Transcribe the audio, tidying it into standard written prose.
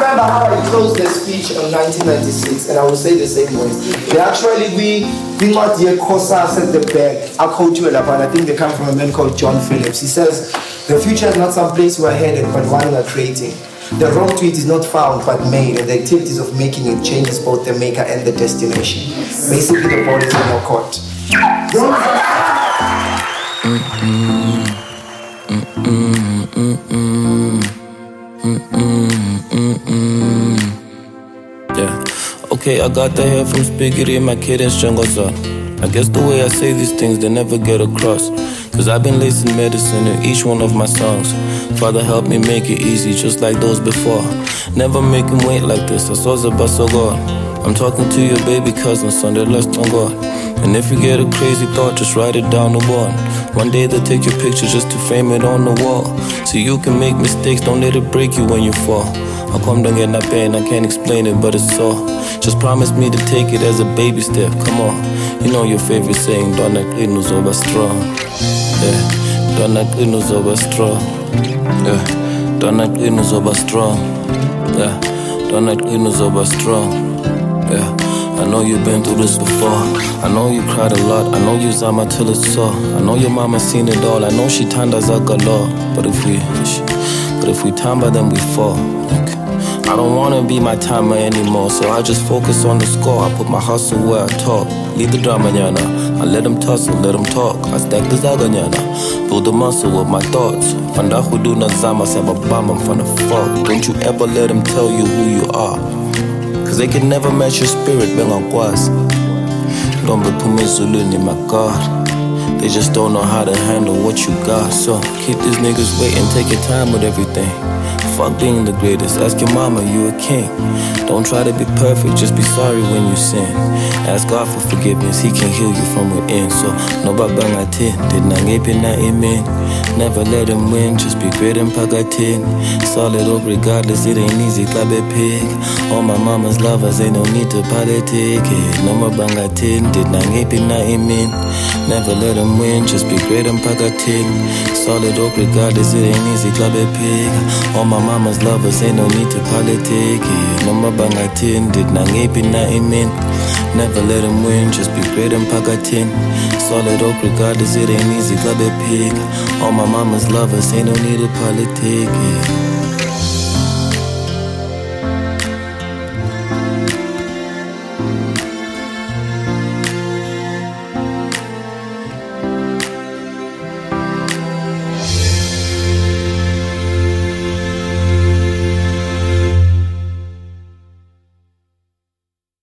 remember how I closed the speech in 1996, and I will say the same way. They actually, we not yet Kosa said the back. I quote you, and I think they come from a man called John Phillips. He says, the future is not some place we're headed, but one we're creating. The wrong tweet is not found, but made, and the activities of making it changes both the maker and the destination. Basically, the ball is in your court. Yeah. Okay, I got the hair from Spiggity, my kid in Shangosa. I guess the way I say these things, they never get across. Cause I've been lacing medicine in each one of my songs. Father, help me make it easy, just like those before. Never make him wait like this, I saw the bus of God. I'm talking to your baby cousin, son, they're lost on God. And if you get a crazy thought, just write it down the board. One day they'll take your picture just to frame it on the wall. So you can make mistakes, don't let it break you when you fall. How come don't get that pain, I can't explain it, but it's so. Just promise me to take it as a baby step, come on. You know your favorite saying, Donna Klinos over strong. Yeah, Donna Klinos over strong. Yeah, Donna Klinos over strong. Yeah, Donna Klinos over strong. Yeah, I know you've been through this before. I know you cried a lot. I know you zama till it's sore. I know your mama seen it all. I know she tandas a galore. But if we tamba, then we fall. Okay. I don't wanna be my timer anymore, so I just focus on the score. I put my hustle where I talk. Leave the drama, nyana. I let them tussle, let them talk. I stack the zaga, nyana. Build the muscle with my thoughts. Fanda hudu na zama sababama, I'm finna fuck. Don't you ever let them tell you who you are. Cause they can never match your spirit, bengakwazi. Don't be pumizuluni, my God. They just don't know how to handle what you got. So keep these niggas waiting, take your time with everything. Fuck being the greatest, ask your mama, you a king. Don't try to be perfect, just be sorry when you sin. Ask God for forgiveness, He can heal you from within. So no babangati, did nangipi na imin. Never let him win, just be great and pagatin. Solid up regardless, it ain't easy, klabe pig. All my mama's lovers, ain't no need to politic. No mabangatin, did nangipi na imin. Never let him win, just be great and pagatin. Solid up regardless, it ain't easy, klabe pig. All my mama's lovers, ain't no need to politic. No mabangatin, did nangipi na imin. Never let him win, just be great and pagatin. Solid oak regardless, it ain't easy, klabe pig. All my mama's lovers, ain't no need to politic.